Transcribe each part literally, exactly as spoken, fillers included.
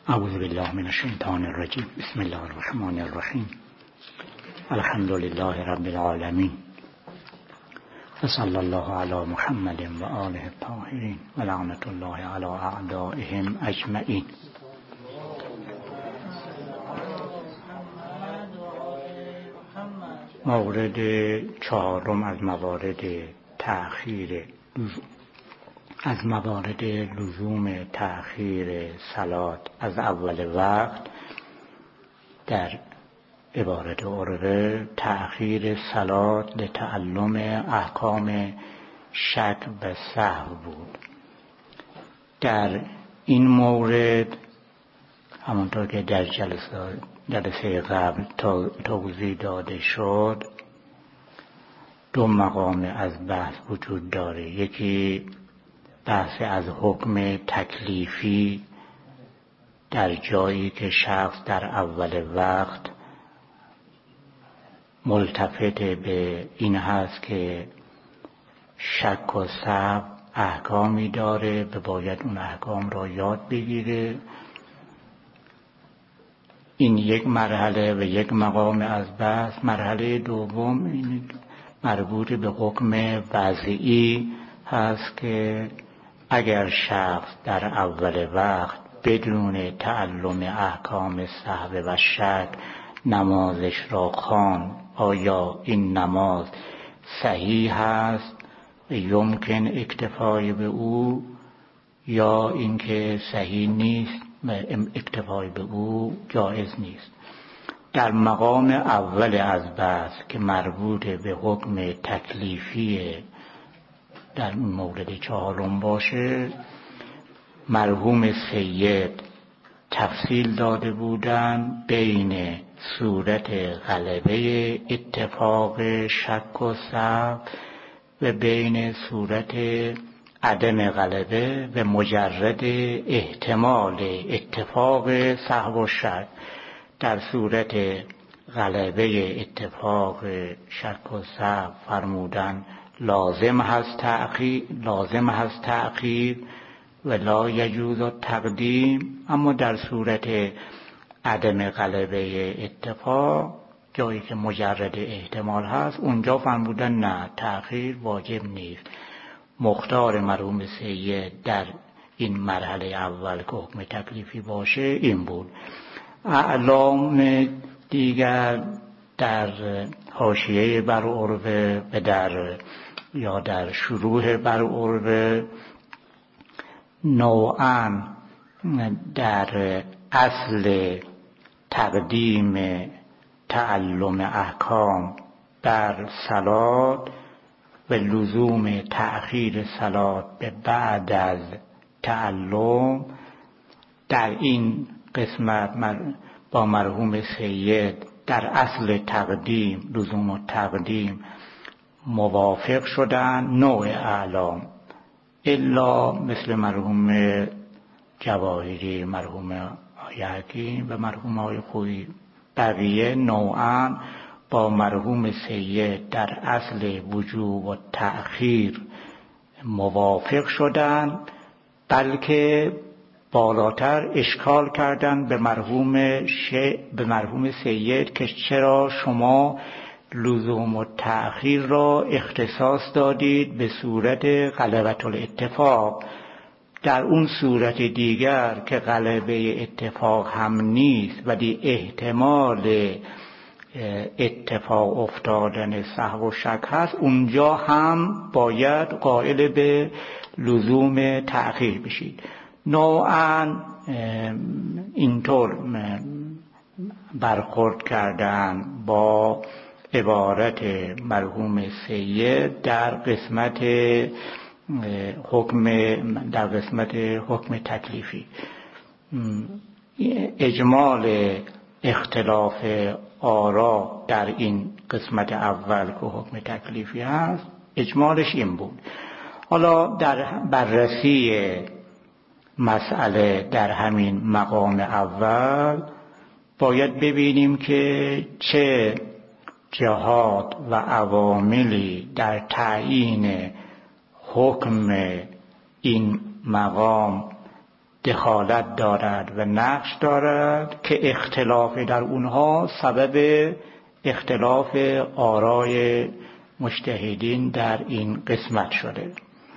اعوذ بالله من الشیطان الرجیم. بسم الله الرحمن الرحیم. الحمد لله رب العالمین و صلی الله علی محمد و آله الطاهرین و لعنت الله علی اعدائهم اجمعین. مورد چهارم از موارد تأخیر از موارد لزوم تأخیر صلات از اول وقت در عبارت عرفه تأخیر صلات لتعلم احکام شک و سهو بود. در این مورد همونطور که در جلسه جلسه قبل توضیح داده شد دو مقام از بحث وجود داره. یکی بحث از حکم تکلیفی در جایی که شخص در اول وقت ملتفت به این هست که شک و سهو احکامی داره و باید اون احکام را یاد بگیره. این یک مرحله و یک مقام از بحث. مرحله دوم این مربوط به حکم وضعی هست که اگر شخص در اول وقت بدون تعلم احکام سهو و شک نمازش را خواند، آیا این نماز صحیح است و یمکن اکتفای به او یا اینکه صحیح نیست و اکتفای به او جایز نیست. در مقام اول از بحث که مربوط به حکم تکلیفی در این مورد چهارم باشه، مرحوم سید تفصیل داده بودن بین صورت غلبه اتفاق شک و سهو و بین صورت عدم غلبه و مجرد احتمال اتفاق سهو و شک. در صورت غلبه اتفاق شک و سهو فرمودن لازم هست تأخیر لازم هست تأخیر و لا یجوز تقدیم. اما در صورت عدم غلبه اتفاق، جایی که مجرد احتمال هست، اونجا فرمودن نه، تأخیر واجب نیست. مختار مرحوم سید در این مرحله اول که حکم تکلیفی باشه این بود. اعلام دیگر در حاشیه بر عرفه و در یا در شروع بر عرفه نوعاً در اصل تقدیم تعلم احکام بر صلات و لزوم تأخیر صلات به بعد از تعلم، در این قسمت با مرحوم سید در اصل تقدیم لزوم و تقدیم موافق شدن نوع اعلام، الا مثل مرحوم جواهری، مرحوم آقای حکیم و مرحوم آقای خویی، بقیه نوعا با مرحوم سید در اصل وجوب و تأخیر موافق شدن، بلکه بالاتر اشکال کردن به مرحوم ش... به مرحوم سید که چرا شما لزوم و تأخیر را اختصاص دادید به صورت غلبة الاتفاق، در اون صورت دیگر که غلبه اتفاق هم نیست ولی احتمال اتفاق افتادن سهو و شک هست، اونجا هم باید قائل به لزوم تأخیر بشید. نوعاً اینطور برخورد کردن با عبارت مرحوم سید در قسمت حکم در قسمت حکم تکلیفی. اجمال اختلاف آرا در این قسمت اول که حکم تکلیفی هست، اجمالش این بود. حالا در بررسی مسئله در همین مقام اول باید ببینیم که چه جهات و عواملی در تعیین حکم این مقام دخالت دارد و نقش دارد که اختلاف در اونها سبب اختلاف آرای مجتهدین در این قسمت شده.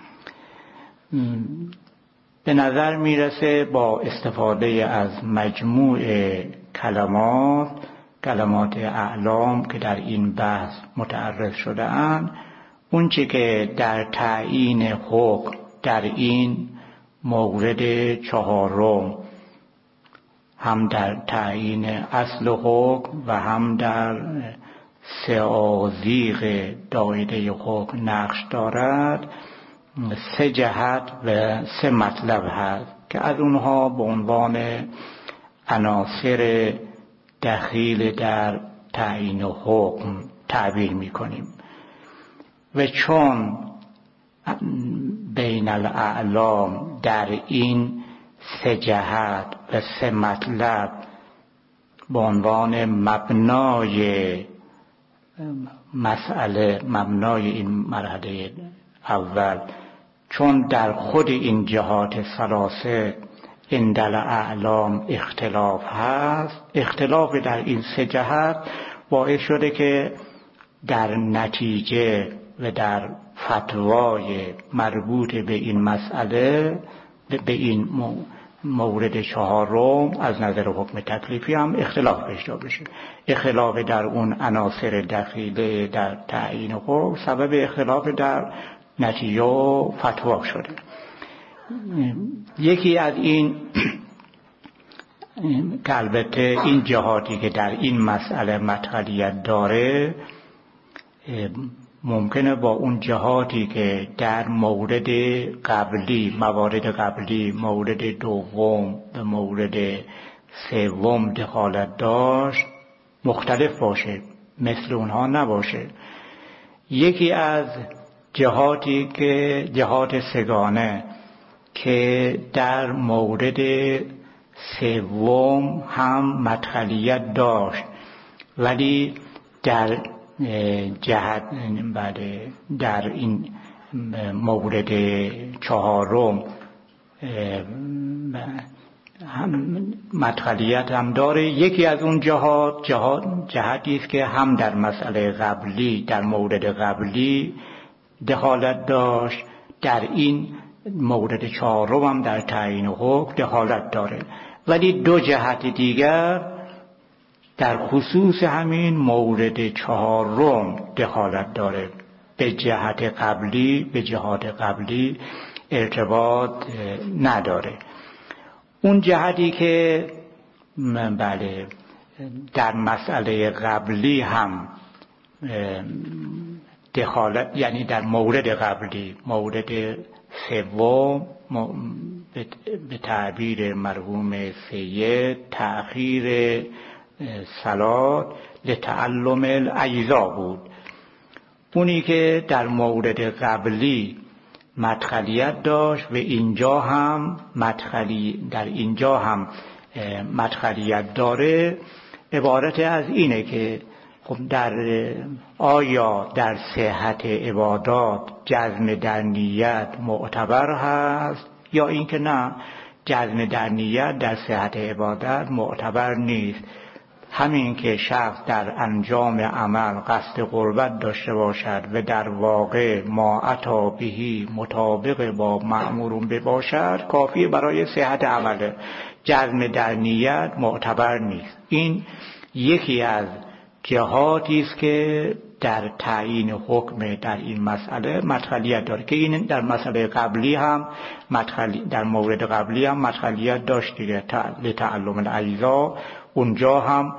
به نظر میرسه با استفاده از مجموع کلمات کلمات اعلام که در این بحث متعرض شده اند، اون چی که در تعیین حکم در این مورد چهارم، هم در تعیین اصل حکم و هم در سآزیغ دایره حکم نقش دارد، سه جهت و سه مطلب هست که از اونها به عنوان عناصر دخیل در تعیین حکم تعبیر می‌کنیم. و چون بین الاعلام در این سه جهت و سه مطلب به عنوان مبنای مسئله، مبنای این مرحله اول، چون در خود این جهات ثلاثه عند الاعلام اختلاف هست، اختلاف در این سه جهت باعث شده که در نتیجه و در فتوای مربوط به این مسئله، به این مورد چهارم از نظر حکم تکلیفی هم اختلاف پیدا بشه. اختلاف در اون عناصر دخیله در تعیین حکم سبب اختلاف در نتیجه و فتوا شده. یکی از این که البته این جهاتی که در این مسئله مدخلیت داره ممکنه با اون جهاتی که در مورد قبلی، موارد قبلی، مورد دوم و مورد سوم دخالت داشت مختلف باشه، مثل اونها نباشه. یکی از جهاتی که جهات سگانه که در مورد سوم هم مدخلیت داشت ولی در جهت بعد در این مورد چهارم هم مدخلیت هم داره. یکی از اون جهات جهات جهتی است که هم در مسئله قبلی، در مورد قبلی دخالت داشت، در این مورد چهارم هم در تعیین حکم دخالت داره، ولی دو جهت دیگر در خصوص همین مورد چهارم دخالت داره، به جهت قبلی به جهات قبلی ارتباط نداره. اون جهتی که بله در مسئله قبلی هم دخالت، یعنی در مورد قبلی، مورد سوم، به تعبیر مرحوم سید تأخیر صلات لتعلم الاجزا بود. اونی که در مورد قبلی مدخلیت داشت و اینجا هم مدخلی در اینجا هم مدخلیت داره، عبارت از اینه که خب در آیا در صحت عبادات جزم در نیت معتبر هست یا اینکه نه، جزم در نیت در صحت عبادت معتبر نیست. همین که شخص در انجام عمل قصد قربت داشته باشد و در واقع ما اتی بهی مطابق با مأمورون باشد کافی برای صحت عمله. جزم در نیت معتبر نیست. این یکی از جهاتی است که در تعیین حکم در این مسئله مدخلیت داره، که این در مسئله قبلی هم مدخلی در مورد قبلی هم مدخلیت داشت دیگه، لتعلم الاجزا. اونجا هم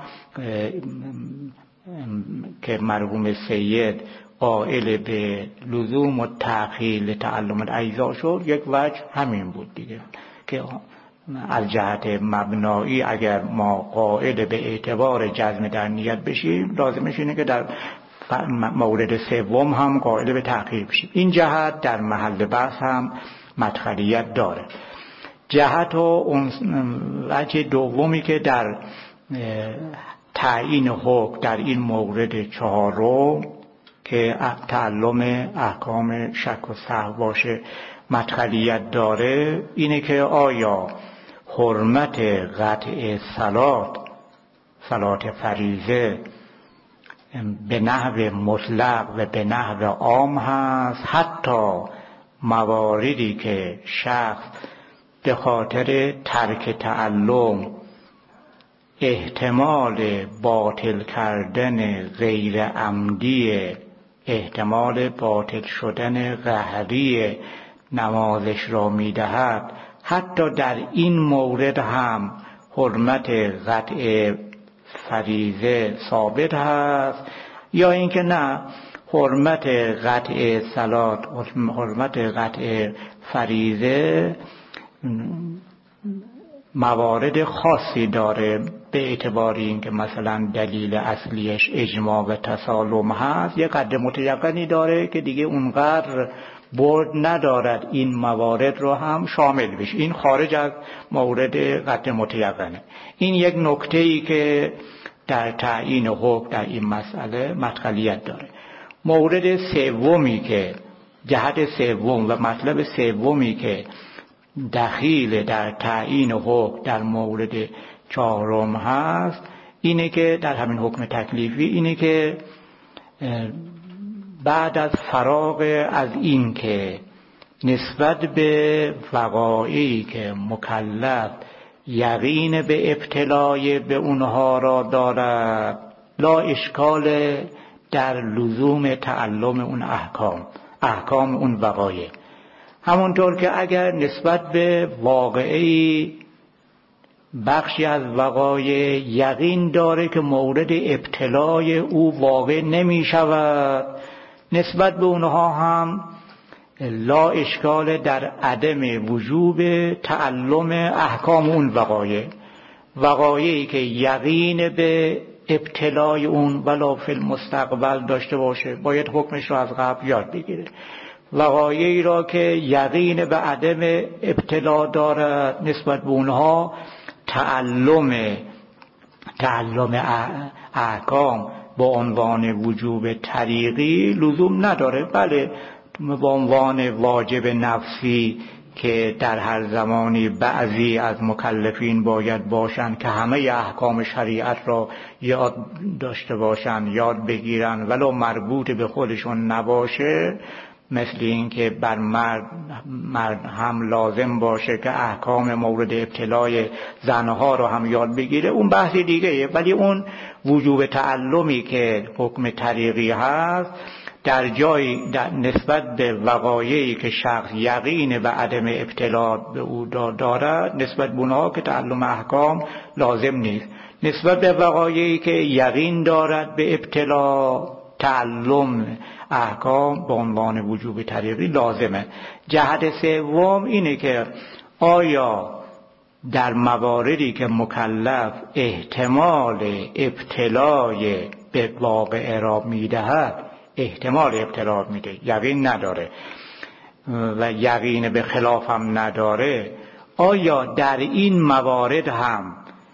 که مرحوم سید قائل به لزوم و تأخیر لتعلم الاجزا شد، یک وجه همین بود دیگه، که از جهت مبنایی اگر ما قائل به اعتبار جزم در نیت بشیم، لازمش اینه که در مورد سوم هم قائل به تأخیر بشیم. این جهت در محل بحث هم مدخلیت داره. جهت و وجه دومی که در تعیین حکم در این مورد چهارم که تعلم احکام شک و سهو باشه مدخلیت داره، اینه که آیا حرمت قطع صلات صلات فریضه به نحو مطلق و به نحو عام هست، حتی مواردی که شخص به خاطر ترک تعلم احتمال باطل کردن غیر عمدی، احتمال باطل شدن قهری نمازش را می‌دهد، حتی در این مورد هم حرمت قطع فریضه ثابت هست. یا اینکه نه، حرمت قطع صلات، حرمت قطع فریضه موارد خاصی داره، به اعتبار اینکه مثلا دلیل اصلیش اجماع و تسالم هست، یه قدر متیقنی داره که دیگه اونقدر برد ندارد این موارد رو هم شامل بشه. این خارج از مورد قطع متیقنه. این یک نکته‌ای که در تعیین حکم در این مسئله مدخلیت داره. مورد سومی که جهت سوم و مطلب سومی که دخیل در تعیین حکم در مورد چهارم هست، اینه که در همین حکم تکلیفی، اینه که بعد از فراغ از این که نسبت به وقایعی که مکلف یقین به ابتلای به اونها را دارد، لا اشکال در لزوم تعلم اون احکام احکام اون وقایع. همونطور که اگر نسبت به واقعی بخشی از وقایع یقین داره که مورد ابتلای او واقع نمی شود، نسبت به اونها هم لا اشکال در عدم وجوب تعلم احکام اون وقایع. وقایعی که یقین به ابتلای اون ولا فی المستقبل داشته باشه، باید حکمش را از قبل یاد بگیره. وقایعی را که یقین به عدم ابتلا دارد، نسبت به اونها تعلم تعلم احکام با عنوان وجوب طریقی لزوم نداره. بله، با عنوان واجب نفسی که در هر زمانی بعضی از مکلفین باید باشند که همه احکام شریعت را یاد داشته باشند، یاد بگیرن، ولو مربوط به خودشون نباشه، مثل این که بر مرد, مرد هم لازم باشه که احکام مورد ابتلای زنها رو هم یاد بگیره، اون بحث دیگه. ولی اون وجوب تعلمی که حکم طریقی هست، در جای در نسبت به وقایعی که شخص یقین به عدم ابتلا به او دارد، نسبت به اونها که تعلم احکام لازم نیست. نسبت به وقایعی که یقین دارد به ابتلا، تعلم احکام به عنوان وجوب طریقی لازمه. جهت سوم اینه که آیا در مواردی که مکلف احتمال ابتلای به واقع را میدهد، احتمال ابتلا میده، یقین نداره و یقین به خلاف هم نداره، آیا در این موارد هم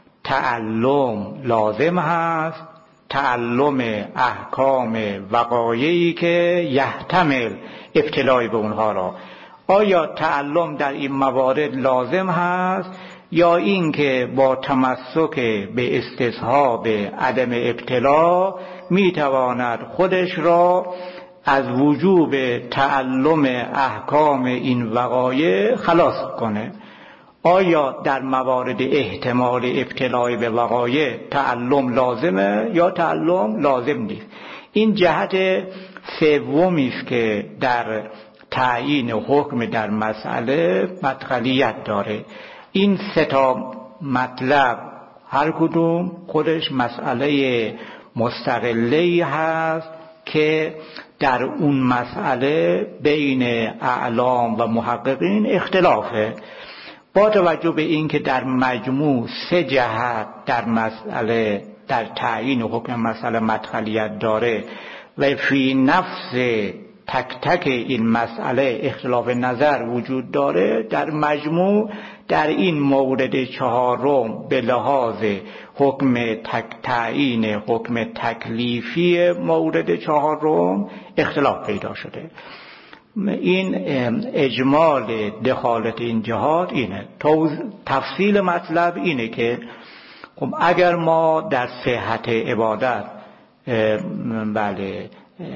تعلم لازم هست؟ تعلم احکام وقایعی که یحتمل ابتلای به اونها را، آیا تعلم در این موارد لازم هست، یا این که با تمسک به استصحاب عدم ابتلا میتواند خودش را از وجوب تعلم احکام این وقایع خلاص کنه؟ آیا در موارد احتمال ابتلای به وقایع تعلم لازمه یا تعلم لازم نیست؟ این جهت سومی است که در تعیین حکم در مسئله مدخلیت داره. این سه تا مطلب هر کدوم خودش مسئله مستقلی هست که در اون مسئله بین اعلام و محققین اختلافه. با توجه به این که در مجموع سه جهت در مسئله در تعیین حکم مسئله مدخلیت داره و فی نفس تک تک این مسئله اختلاف نظر وجود داره، در مجموع در این مورد چهارم به لحاظ حکم تک تعیین حکم تکلیفی مورد چهارم اختلاف پیدا شده. این اجمال دخالت این جهات اینه. تفصیل مطلب اینه که خب اگر ما در صحت عبادت بله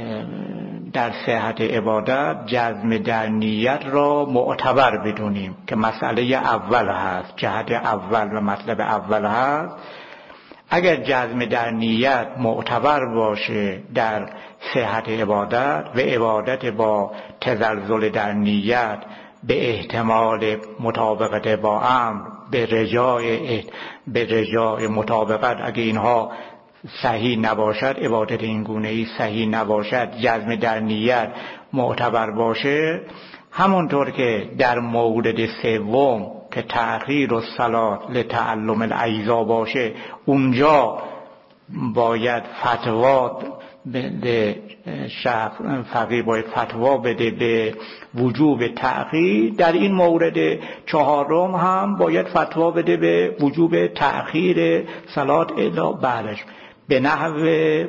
در صحت عبادت جزم در نیت را معتبر بدونیم که مسئله اول هست، جهت اول و مطلب اول هست، اگر جزم در نیت معتبر باشه در صحت عبادت و عبادت با تزلزل در نیت به احتمال مطابقت با امر به رجای به رجای مطابقت، اگه اینها صحیح نباشد، عبادت این گونه‌ای صحیح نباشد، جزم در نیت معتبر باشه، همونطور که در مورد سوم که تأخیر الصلاة لتعلم الاجزا باشه، اونجا باید فتوا بده، شخص فقیه باید فتوا بده به وجوب تأخیر، در این مورد چهارم هم باید فتوا بده به وجوب تأخیر صلات الا بعدش، به نحو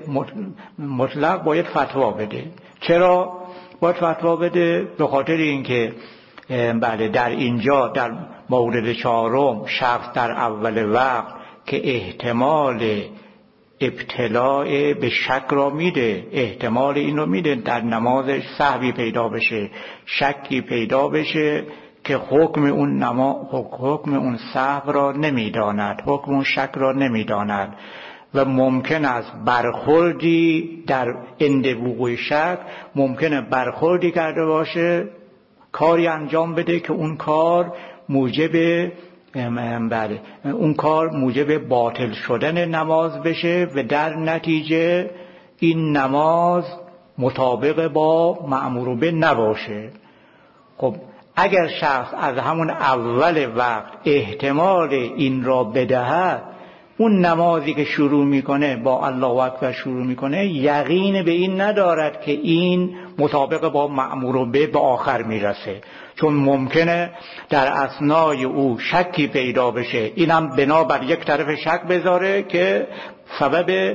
مطلق باید فتوا بده. چرا باید فتوا بده؟ به خاطر اینکه بله در اینجا در مورد چهارم شخص در اول وقت که احتمال ابتلاع به شک را میده، احتمال این رو میده در نمازش سهوی پیدا بشه، شکی پیدا بشه که حکم اون نماز، حکم اون سهو را نمیداند، حکم اون شک را نمیداند و ممکن است برخوردی در عند وقوع شک، ممکنه برخوردی کرده باشه، کاری انجام بده که اون کار موجب بله اون کار موجب باطل شدن نماز بشه و در نتیجه این نماز مطابق با مأمور به نباشه. خب اگر شخص از همون اول وقت احتمال این را بدهد، اون نمازی که شروع میکنه با الله اکبر شروع میکنه، یقین به این ندارد که این مطابق با مأمور به به آخر میرسه، چون ممکنه در اثنای او شکی پیدا بشه، اینم بنا بر یک طرف شک بذاره که سبب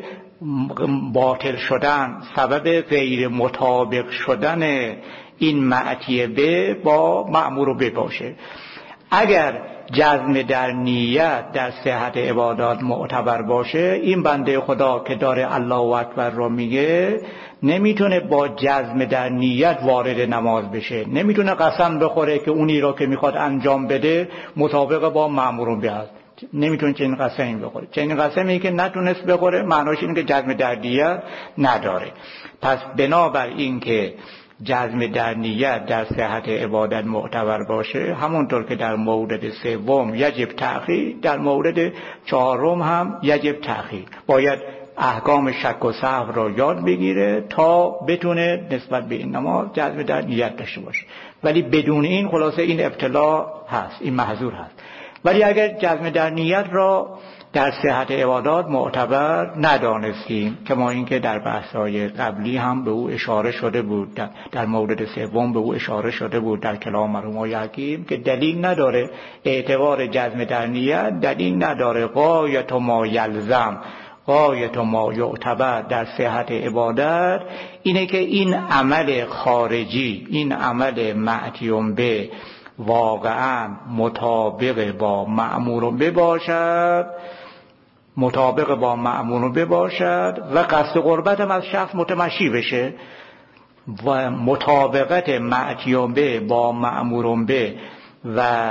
باطل شدن، سبب غیر مطابق شدن این معتیه به با مأمور به باشه. اگر جزم در نیت در صحت عبادات معتبر باشه، این بنده خدا که داره الله اکبر رو میگه نمیتونه با جزم در نیت وارد نماز بشه، نمیتونه قسم بخوره که اونی رو که میخواد انجام بده مطابق با مأمور به است، نمیتونه چنین قسمی بخوره. چنین قسمی که نتونست بخوره معناش اینه که جزم در نیت نداره. پس بنابر این که جزم در نیت در صحت عبادت معتبر باشه، همونطور که در مورد سوم یجب تأخیر، در مورد چهارم هم یجب تأخیر. باید احکام شک و سهو را یاد بگیره تا بتونه نسبت به این نماز جزم در نیت داشته باشه. ولی بدون این خلاصه این ابتلا هست، این محظور هست. ولی اگر جزم در نیت را در صحت عبادات معتبر ندانستیم، که ما اینکه در بحث‌های قبلی هم به او اشاره شده بود، در, در مورد سوم به او اشاره شده بود در کلام مرحوم حکیم که دلیل نداره، اعتبار جزم در نیت دلیل نداره. غایت ما یلزم، غایت ما یعتبر در صحت عبادت اینه که این عمل خارجی، این عمل معتیون به واقعا مطابق با مأمور به باشد، مطابق با مأمور به باشد و قصد قربت هم از شخص متمشی بشه و مطابقت معتیون به با مأمور به و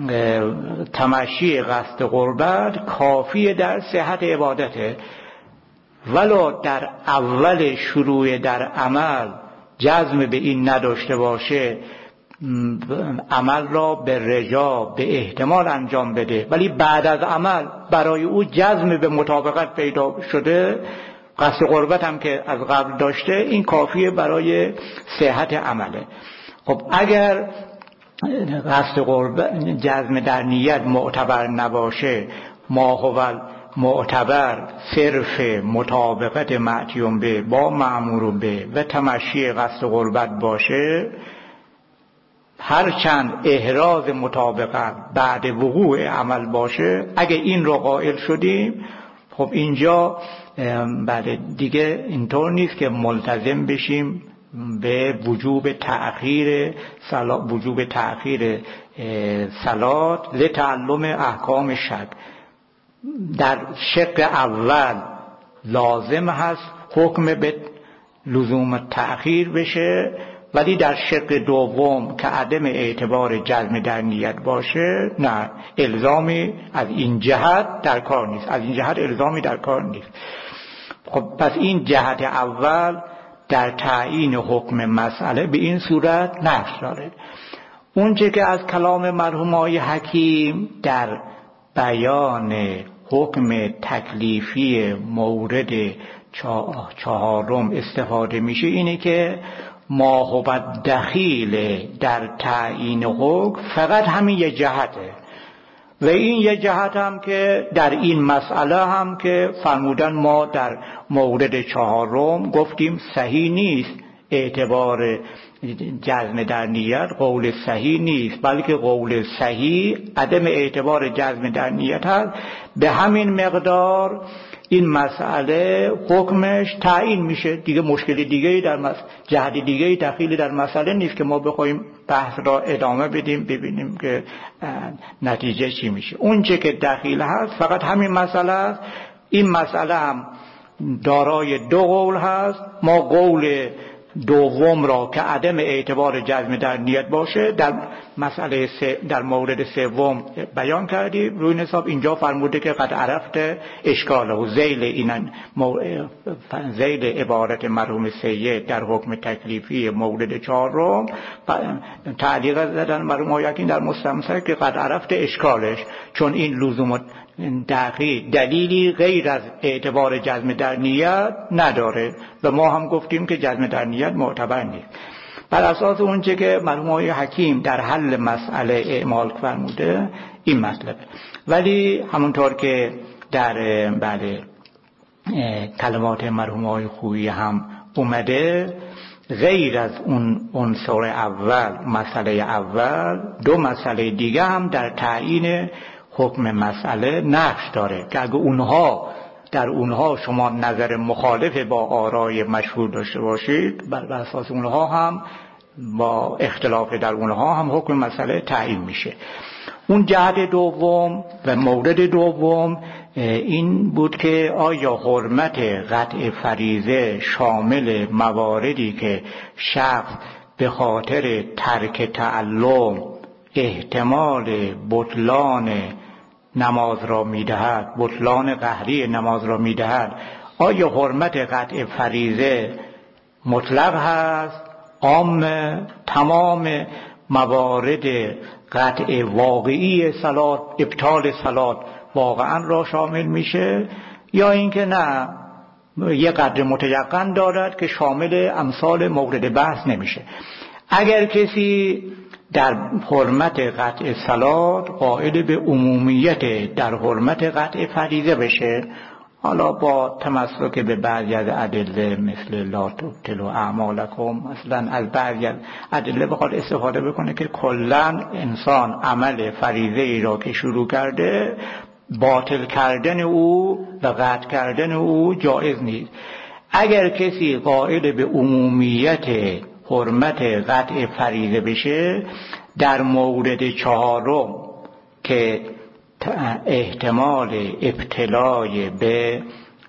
تمشی قصد قربت کافی در صحت عبادته. ولو در اول شروع در عمل جزم به این نداشته باشه، عمل را به رجا به احتمال انجام بده، ولی بعد از عمل برای او جزم به مطابقت پیدا شده، قصد قربت هم که از قبل داشته، این کافیه برای صحت عمله. خب اگر قصد قربت جزم در نیت معتبر نباشه، ما هو معتبر صرف مطابقت معتیون به با مأمور به و تمشی قصد قربت باشه، هرچند احراز مطابقت بعد وقوع عمل باشه، اگه این رو قائل شدیم، خب اینجا بعد دیگه اینطور نیست که ملتزم بشیم به وجوب تأخیر صلات وجوب تأخیر صلات لتعلم احکام شک. در شق اول لازم هست حکم به لزوم تأخیر بشه، ولی در شق دوم که عدم اعتبار جزم در نیت باشه نه، الزامی از این جهت در کار نیست، از این جهت الزامی در کار نیست. خب پس این جهت اول در تعیین حکم مسئله به این صورت نقش داره. اونچه که از کلام مرحوم آقای حکیم در بیان حکم تکلیفی مورد چهارم استفاده میشه اینه که ما هو دخیل در تعیین حکم فقط همین یه جهته، و این یه جهت هم که در این مسئله هم که فرمودن ما در مورد چهارم گفتیم صحیح نیست اعتبار جزم در نیت، قول صحیح نیست، بلکه قول صحیح عدم اعتبار جزم در نیت هست. به همین مقدار این مسئله حکمش تعیین میشه دیگه، مشکل دیگه‌ای در مسئله، جهت دیگه‌ای دخیلی در مسئله نیست که ما بخوایم بحث را ادامه بدیم ببینیم که نتیجه چی میشه. اون چه که دخیل هست فقط همین مسئله است. این مسئله هم دارای دو قول هست. ما قول دوم را که عدم اعتبار جزم در نیت باشه در مسئله در مورد سوم بیان کردیم. روی حساب اینجا فرموده که قد عرفت اشکاله و ذیل اینن ذیل عبارت مرحوم سید در حکم تکلیفی مورد چهارم تعلیق زدن مرحوم آیکین در مستمسک که قد عرفت اشکالش، چون این لزوم دقیق دلیلی غیر از اعتبار جزم در نیت نداره و ما هم گفتیم که جزم در نیت معتبر نیست. بر اساس اونچه که مرحوم آقای حکیم در حل مسئله اعمال فرموده این مطلبه. ولی همونطور که در بله کلمات مرحوم آقای خویی هم اومده، غیر از اون عنصر اول مسئله اول دو مسئله دیگه هم در تعیین حکم مسئله نقش داره که اگه اونها در اونها شما نظر مخالف با آرای مشهور داشته باشید، بر اساس اونها هم با اختلاف در اونها هم حکم مسئله تعیین میشه. اون جهت دوم و مورد دوم این بود که آیا حرمت قطع فریضه شامل مواردی که شخص به خاطر ترک تعلم احتمال بطلان نماز را میدهد، بطلان قهری نماز را میدهد، آیا حرمت قطع فریضه مطلق هست، عام تمام موارد قطع واقعی صلات، ابطال صلات واقعا را شامل میشه، یا اینکه نه یه قدر متیقن دارد که شامل امثال مورد بحث نمیشه. اگر کسی در حرمت قطع صلات قائل به عمومیت در حرمت قطع فریضه بشه، حالا با تمسک به بعضی از ادله مثل لا تبطلوا اعمالکم، مثلا از بعضی از ادله بخواد استفاده بکنه که کلا انسان عمل فریضه ای را که شروع کرده باطل کردن او و قطع کردن او جایز نیست. اگر کسی قائل به عمومیت حرمت قطع فریضه بشه، در مورد چهارم که احتمال ابتلای به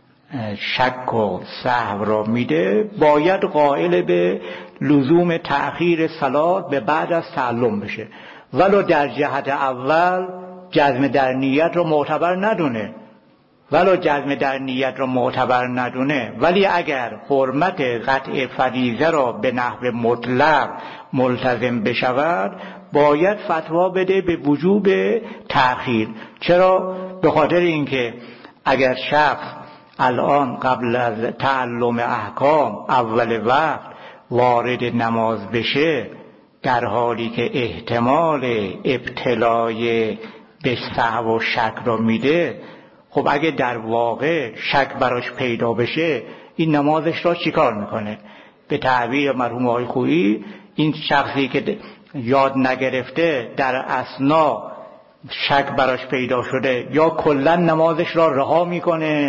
شک و سهو را میده، باید قائل به لزوم تأخیر صلات به بعد از تعلم بشه، ولو در جهت اول جزم در نیت را معتبر ندونه ولو جزم در نیت را معتبر ندونه ولی اگر حرمت قطع فریضه را به نحو مطلق ملتزم بشود، باید فتوا بده به وجوب تأخیر. چرا؟ به خاطر اینکه اگر شخص الان قبل از تعلم احکام اول وقت وارد نماز بشه، در حالی که احتمال ابتلای به سهو و شک را میده، خب اگه در واقع شک براش پیدا بشه این نمازش را چیکار میکنه؟ به تعبیر مرحوم آقای خویی، این شخصی که یاد نگرفته در اثنا شک براش پیدا شده، یا کلا نمازش را رها میکنه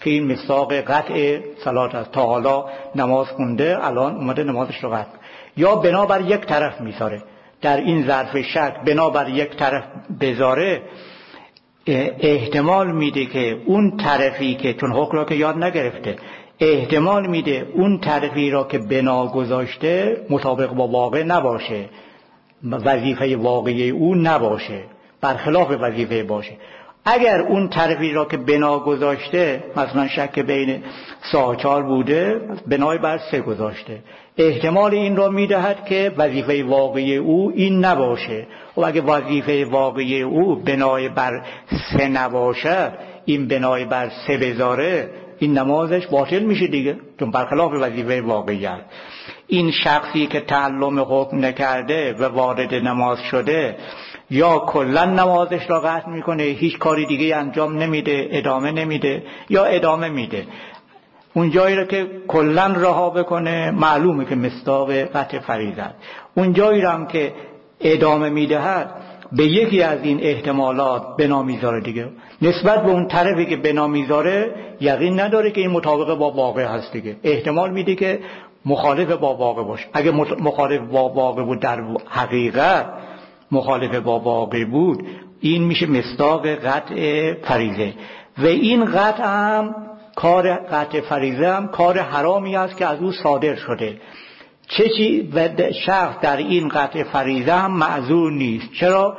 که این مصداق قطع صلات است. تا حالا نماز خونده، الان اومده نمازش رو قطع، یا بنابر یک طرف میذاره. در این ظرف شک بنابر یک طرف بذاره، احتمال میده که اون طرفی که، چون حکم را که یاد نگرفته، احتمال میده اون طرفی را که بنا گذاشته مطابق با واقع نباشه، وظیفه واقعی او نباشه، برخلاف وظیفه باشه. اگر اون طرفی را که بنا گذاشته، مثلا شک بین سه چهار بوده، بنای بر سه گذاشته، احتمال این را میدهد که وظیفه واقعی او این نباشه. و اگه وظیفه واقعی او بنای بر سه نباشه، این بنای بر سه بذاره، این نمازش باطل میشه دیگه، چون برخلاف وظیفه واقعی است. این شخصی که تعلم حکم نکرده و وارد نماز شده، یا کلا نمازش را قطع میکنه، هیچ کاری دیگه انجام نمیده، ادامه نمیده، یا ادامه میده. اون جایی را که کلا رها بکنه معلومه که مصداق قطع فریضه است. اون جایی را هم که ادامه میدهد به یکی از این احتمالات بنا میذاره دیگه، نسبت به اون طرفی که بنا میذاره یقین نداره که این مطابق با واقع هست دیگه، احتمال میده که مخالف با واقع باشه. اگه مخالف با واقع بود، در حقیقت مخالف با واقع بود، این میشه مصداق قطع فریضه. و این قطع هم کار قطع فریضه هم کار حرامی است که از او صادر شده. چه چی و شخص در این قطع فریضه هم معذور نیست. چرا؟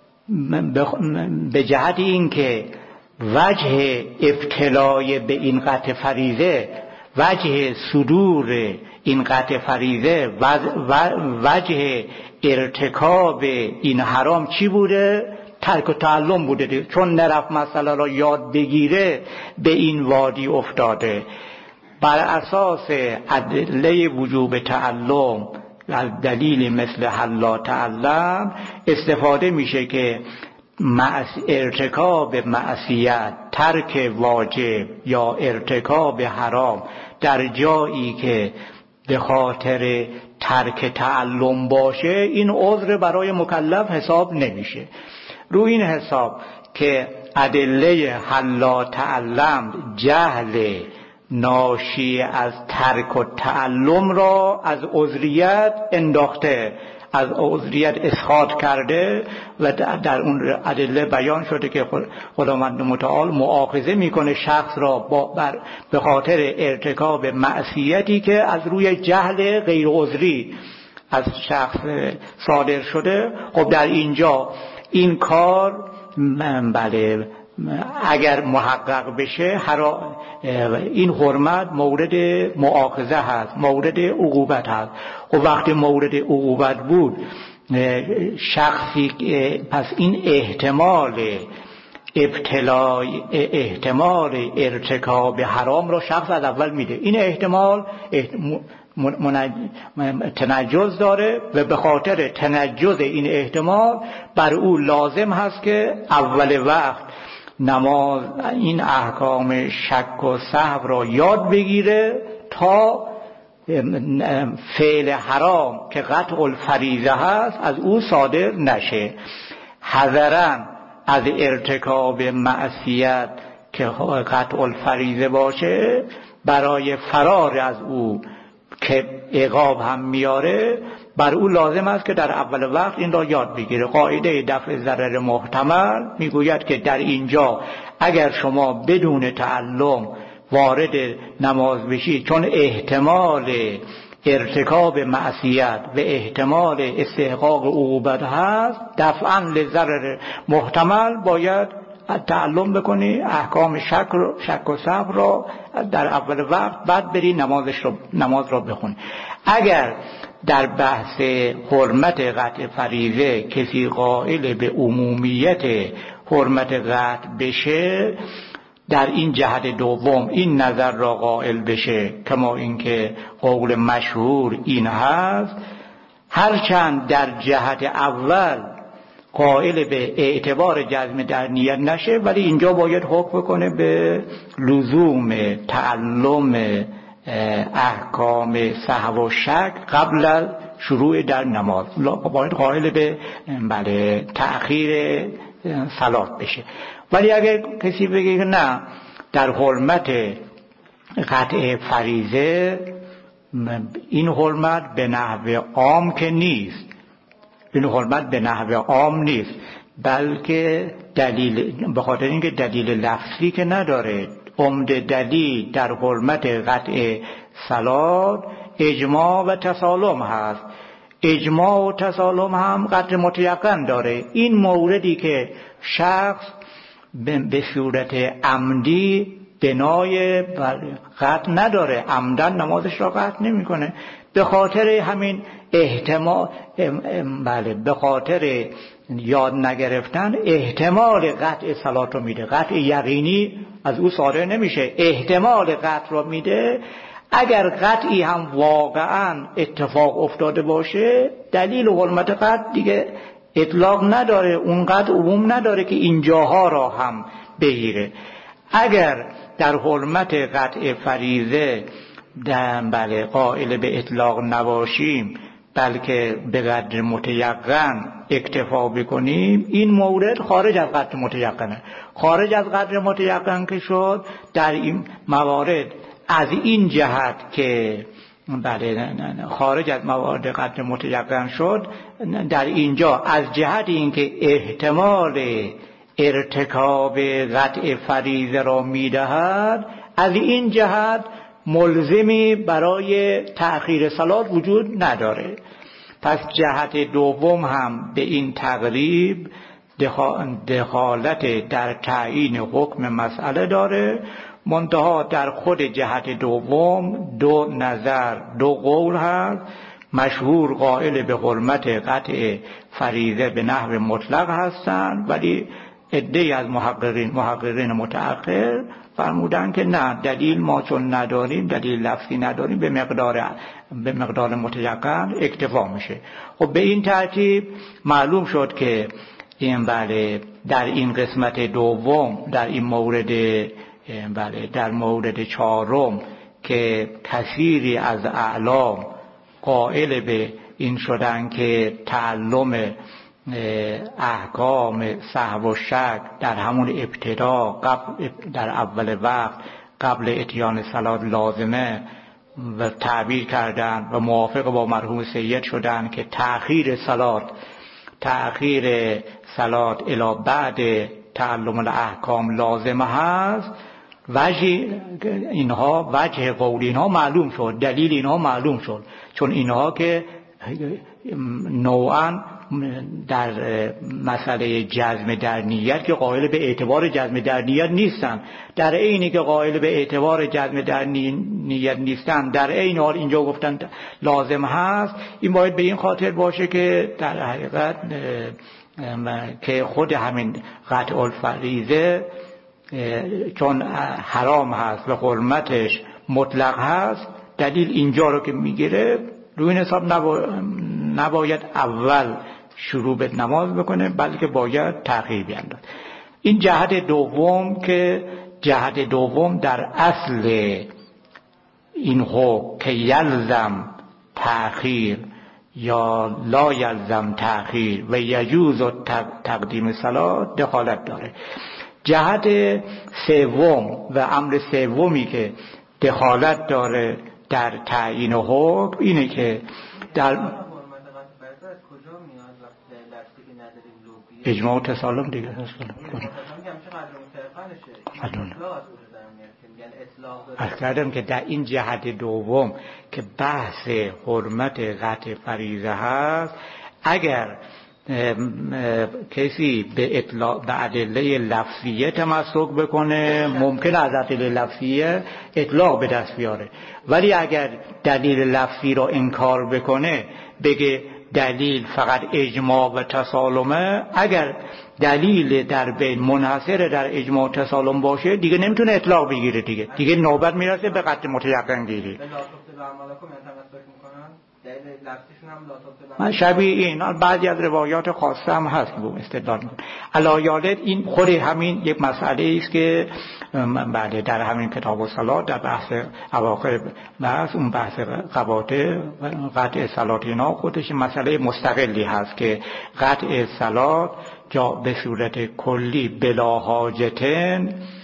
به جهت این که وجه ابتلای به این قطع فریضه، وجه صدور این قطع فریضه، وجه ارتکاب این حرام چی بوده؟ ترک و تعلم بوده. چون نرفت مسئله را یاد بگیره به این وادی افتاده. بر اساس ادله وجوب تعلم، از دلیل مثل حلا تعلم استفاده میشه که ارتکاب معصیت، ترک واجب یا ارتکاب حرام در جایی که به خاطر ترک تعلم باشه، این عذر برای مکلف حساب نمیشه. رو این حساب که ادله حلا تعلم جهل ناشی از ترک و تعلم را از عذریت انداخته، از عذریت اسقاط کرده، و در اون ادله بیان شده که خداوند متعال مؤاخذه میکنه شخص را با بر به خاطر ارتکاب معصیتی که از روی جهل غیر عذری از شخص صادر شده. خب در اینجا این کار بله اگر محقق بشه، این حرمت مورد مؤاخذه هست، مورد عقوبت هست. و وقتی مورد عقوبت بود، شخصی پس این احتمال ابتلای، احتمال ارتکاب حرام را شخص از اول میده. این احتمال تنجز داره و به خاطر تنجز این احتمال بر او لازم هست که اول وقت نماز این احکام شک و سهو را یاد بگیره تا فعل حرام که قطع الفریضه هست از او صادر نشه. حذرا از ارتکاب معصیت که قطع الفریضه باشه، برای فرار از او که عقاب هم میاره، بر او لازم است که در اول وقت این را یاد بگیره. قاعده دفع ضرر محتمل میگوید که در اینجا اگر شما بدون تعلم وارد نماز بشید، چون احتمال ارتکاب معصیت و احتمال استحقاق عقوبت هست، دفعاً لضرر محتمل باید تعلم بکنی احکام شک, رو، شک و سهو را در اول وقت، بعد بری نمازش رو نماز را بخونی. اگر در بحث حرمت قطع فریضه کسی قائل به عمومیت حرمت قطع بشه، در این جهت دوم این نظر را قائل بشه، کما اینکه قول مشهور این هست، هرچند در جهت اول قائل به اعتبار جزم در نیت نشه، ولی اینجا باید حکم کنه به لزوم تعلم احکام سهو و شک قبل از شروع در نماز. باید قائل به بله تأخیر صلات بشه. ولی اگر کسی بگه نه در حرمت قطع فریضه این حرمت به نحو عام که نیست، این حرمت به نحو عام نیست، بلکه دلیل به خاطر اینکه دلیل لفظی که نداره. عمده دلیل در حرمت قطع صلات اجماع و تسالم هست. اجماع و تسالم هم قدر متیقن داره. این موردی که شخص به صورت عمدی بنای قطع نداره، عمدن نمازش را قطع نمی کنه، به خاطر همین احتمال، بله به خاطر یاد نگرفتن احتمال قطع صلات رو میده. قطع یقینی از او صادر نمیشه، احتمال قطع رو میده. اگر قطعی هم واقعا اتفاق افتاده باشه، دلیل حرمت قطع دیگه اطلاق نداره، اونقدر عموم نداره که اینجاها را هم بگیره. اگر در حرمت قطع فریضه بله قائل به اطلاق نباشیم، بلکه به قدر متیقن اکتفا بکنیم، این مورد خارج از قدر متیقنه. خارج از قدر متیقن که شد، در این موارد از این جهت که بله نه نه نه خارج از موارد قدر متیقن شد، در اینجا از جهت اینکه احتمال ارتکاب قطع فریضه را میدهد، از این جهت ملزمی برای تأخیر صلات وجود نداره. پس جهت دوم هم به این تقریب دخالت در تعیین حکم مسئله داره، منتها در خود جهت دوم دو نظر دو قول هست. مشهور قائل به حرمت قطع فریضه به نحو مطلق هستند، ولی عده‌ای از محققین محققین متأخر فرمودن که نه، دلیل ما چون نداریم، دلیل لفظی نداریم، به مقدار به مقدار متیقن اکتفا میشه. خب به این ترتیب معلوم شد که این بله در این قسمت دوم، در این مورد بله در مورد چهارم که کثیری از اعلام قائل به این شدن که تعلم احکام سهو و شک در همون ابتدا قبل در اول وقت قبل اتیان صلات لازمه و تعبیر کردن و موافق با مرحوم سید شدن که تأخیر صلات تأخیر صلات الی بعد تعلم الاحکام لازمه هست. وجه اینها وجه قول اینها معلوم شد، دلیل اینها معلوم شد، چون اینها که نوعا در مسئله جزم در نیت که قائل به اعتبار جزم در نیت نیستن، در عینی که قائل به اعتبار جزم در نیت نیستن، در عین حال اینجا گفتن لازم هست. این باید به این خاطر باشه که در حقیقت که خود همین قطع الفریضه چون حرام هست و حرمتش مطلق هست، دلیل اینجا رو که میگیره روی این حساب نباید اول شروع به نماز بکنه، بلکه باید تأخیر بیندازه. این جهت دوم که جهت دوم در اصل این حکم که یلزم تأخیر یا لا یلزم تأخیر و یجوز تقدیم صلات دخالت داره. جهت سوم و امر سومی که دخالت داره در تعیین حکم اینه که در اجماع و تسالم دیگه هست. از کردم که در این جهت دوم که بحث حرمت قطع فریضه هست، اگر کسی به اطلاق به ادله لفظیه تمسک بکنه، ممکن از ادله لفظیه اطلاق به دست بیاره، ولی اگر دلیل لفظی رو انکار بکنه، بگه دلیل فقط اجماع و تسالمه، اگر دلیل در بین منحصر در اجماع و تسالم باشه دیگه نمیتونه اطلاق بگیره، دیگه دیگه نوبت میرسه به قطع متیقن گیری. من شبیه این بعضی از روایات خاصه هم هست که بوم استدلال میکنه. علایالت این خود همین یک مسئله است که بله در همین کتاب الصلات در بحث اواخر بحث اون بحث قواطع قطع صلات اینا خودش مسئله مستقلی هست که قطع صلات جا به صورت کلی بلا حاجتن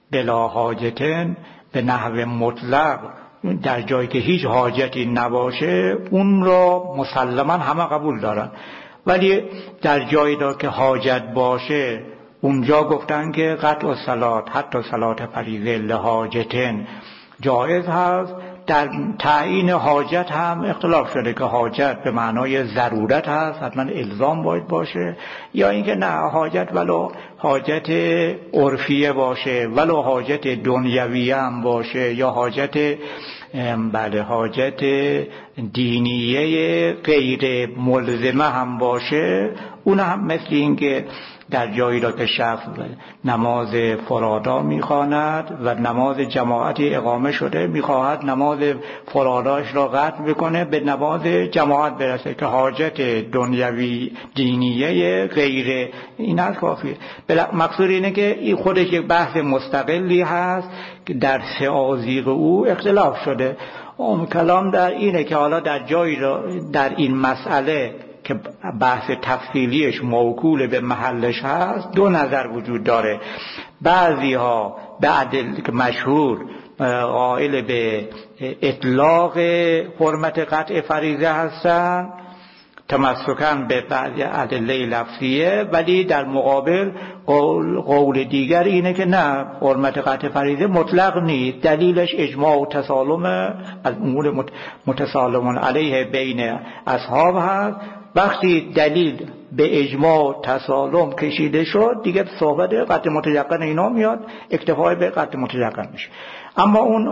بلا حاجتن به نحو مطلق در جایی که هیچ حاجتی نباشه اون را مسلما همه قبول دارن، ولی در جایی دا که حاجت باشه اونجا گفتن که قطع الصلات حتی صلات فریضه لحاجتن جایز هست. در تعیین حاجت هم اختلاف شده که حاجت به معنای ضرورت هست، حتما الزام باید باشه، یا اینکه نه حاجت ولو حاجت عرفیه باشه، ولو حاجت دنیویه هم باشه، یا حاجت بله حاجت دینیه غیر ملزمه هم باشه. اون هم مثل این که در جایی را که شخص نماز فرادا میخواند و نماز جماعتی اقامه شده میخواهد نماز فراداش را قطع بکنه به نماز جماعت برسه که حاجت دنیوی دینیه غیر این از کافیه. مقصود اینه که این خودش یک بحث مستقلی هست که در سعازیق او اختلاف شده. اون کلام در اینه که حالا در جایی را در این مسئله که بحث تفصیلیش موکول به محلش هست دو نظر وجود داره. بعضی ها بعد که مشهور قائل به اطلاق حرمت قطع فریضه هستن تمسکاً به بعضی ادله لفظیه، ولی در مقابل قول, قول دیگر اینه که نه حرمت قطع فریضه مطلق نیست، دلیلش اجماع و تسالم از امور متسالمون علیه بین اصحاب هست. وقتی دلیل به اجماع تسالم کشیده شد دیگه صحبت قطع متیقن اینا میاد، اکتفای به قطع متیقن میشه. اما اون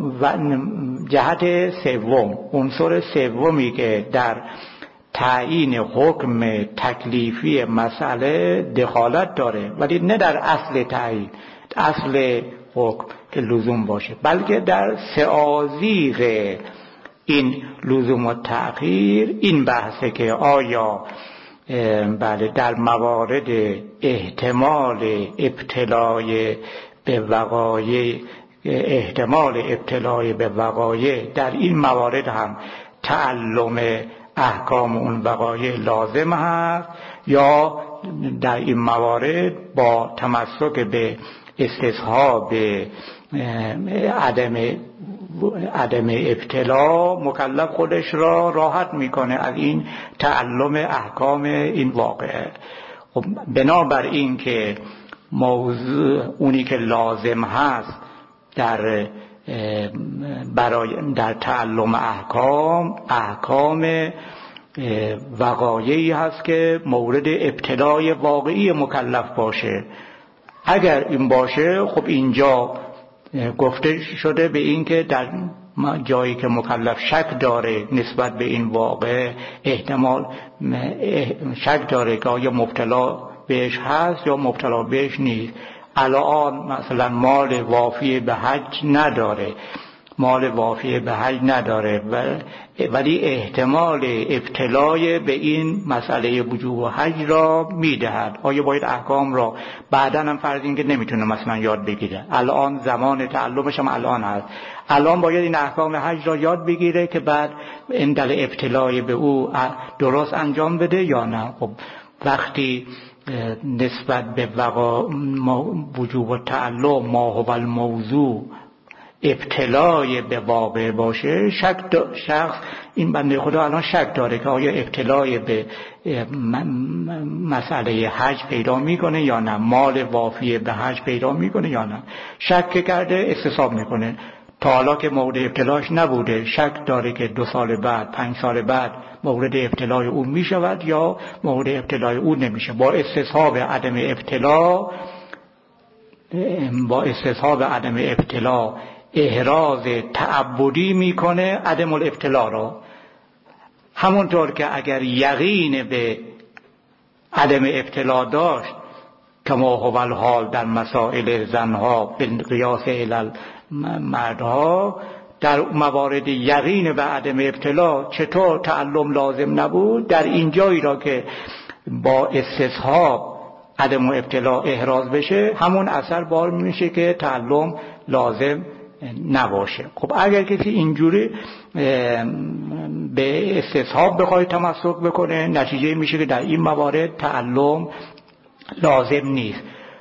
جهت سوم، عنصر سومی که در تعیین حکم تکلیفی مسئله دخالت داره، ولی نه در اصل تعیین اصل حکم که لزوم باشه، بلکه در سعازیق این لزوم و تأخیر این بحثه که آیا بله در موارد احتمال ابتلای به وقایع احتمال ابتلای به وقایع در این موارد هم تعلم احکام اون وقایع لازم هست، یا در این موارد با تمسک به استصحاب عدم عدم ابتلا مکلف خودش را راحت میکنه از این تعلم احکام این واقعه. خب بنابر این که موضوع اونی که لازم هست در برای در تعلم احکام احکام وقایعی هست که مورد ابتلای واقعی مکلف باشه. اگر این باشه خب اینجا گفته شده به این که در جایی که مکلف شک داره نسبت به این واقع احتمال شک داره که آیا مبتلا بهش هست یا مبتلا بهش نیست. الان مثلا مال وافی به حج نداره مال وافی به حج نداره ولی احتمال ابتلای به این مسئله وجوب حج را میدهد. آیا باید احکام را بعداً هم فرض این که نمیتونه مثلا یاد بگیره، الان زمان تعلمش هم الان هست، الان باید این احکام حج را یاد بگیره که بعد این دل ابتلای به او درست انجام بده یا نه. خب وقتی نسبت به وقا وجوب و تعلم ما هو الموضوع ابتلای به واقع باشه، شک شخص این بنده خدا الان شک داره که آیا ابتلای به مسئله حج پیدا میکنه یا نه، مال وافی به حج پیدا میکنه یا نه. شک کرده استصحاب میکنه، تا حالا که مورد ابتلاش نبوده شک داره که دو سال بعد پنج سال بعد مورد ابتلای او میشود یا مورد ابتلای او نمیشه. با استصحاب عدم ابتلا با استصحاب عدم ابتلا احراز تعبدی میکنه عدم الابتلا را، همونطور که اگر یقین به عدم ابتلا داشت کما هو الحال در مسائل زنها به قیاس الی مردها، در موارد یقین به عدم ابتلا چطور تعلم لازم نبود، در این جایی را که با استصحاب عدم ابتلا احراز بشه همون اثر بار میشه که تعلم لازم نباشه. خب اگر کسی اینجوری به استصحاب بخواد تمسک بکنه نتیجه میشه که در این موارد تعلم لازم نیست.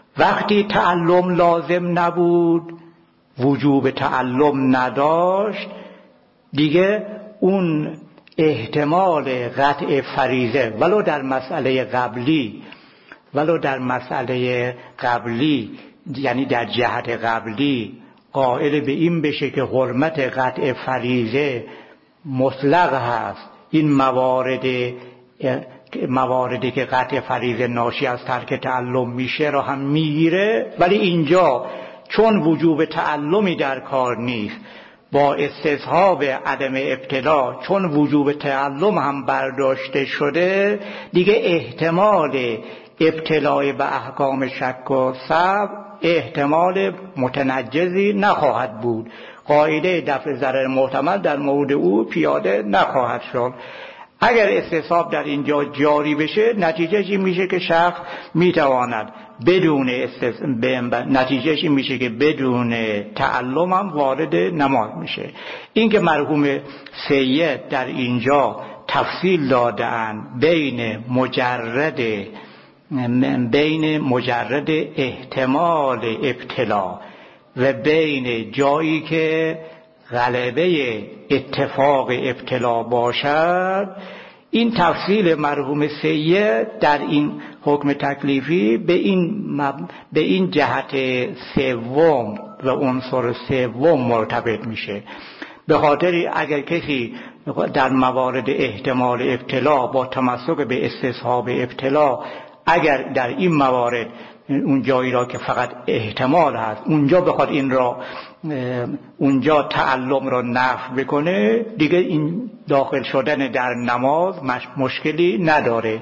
وقتی تعلم لازم نبود، وجوب تعلم نداشت، دیگه اون احتمال قطع فریضه ولو در مسئله قبلی ولو در مسئله قبلی یعنی در جهت قبلی قائل به این بشه که حرمت قطع فریضه مطلق هست، این موارد مواردی که قطع فریضه ناشی از ترک تعلم میشه را هم میگیره. ولی اینجا چون وجوب تعلمی در کار نیست، با استصحاب عدم ابتلا چون وجوب تعلم هم برداشته شده، دیگه احتمال ابتلای به احکام شک و سبب احتمال متنجزی نخواهد بود. قاعده دفع ضرر محتمل در مورد او پیاده نخواهد شد. اگر استصحاب در اینجا جاری بشه، نتیجهش این میشه که شخص میتواند بدون استصحاب نتیجهش این میشه که بدون تعلم هم وارد نماز میشه. این که مرحوم سید در اینجا تفصیل دادن بین مجرد بین مجرد احتمال ابتلا و بین جایی که غلبه اتفاق ابتلا باشد، این تفصیل مرحوم سید در این حکم تکلیفی به این به این جهت سوم و عنصر سوم مرتبط میشه. به خاطر اگر کسی در موارد احتمال ابتلا با تمسک به استصحاب ابتلا، اگر در این موارد اون جایی را که فقط احتمال هست اونجا بخواد این را اونجا تعلم را نفی بکنه، دیگه این داخل شدن در نماز مشکلی نداره.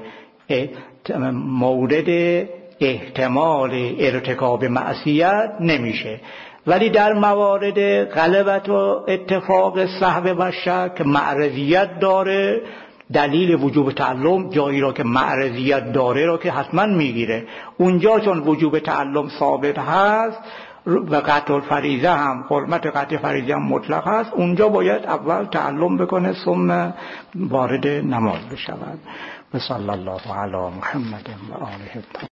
مورد احتمال ارتکاب معصیت نمیشه. ولی در موارد غلبت و اتفاق سهو و شک معرضیت داره، دلیل وجوب تعلم جایی را که معرضیت داره را که حتما میگیره. اونجا چون وجوب تعلم ثابت هست و قطع الفریضه هم حرمت قطع فریضه هم مطلق هست، اونجا باید اول تعلم بکنه ثم وارد نماز بشود. و صلی الله علی محمد و آله الطاهرین.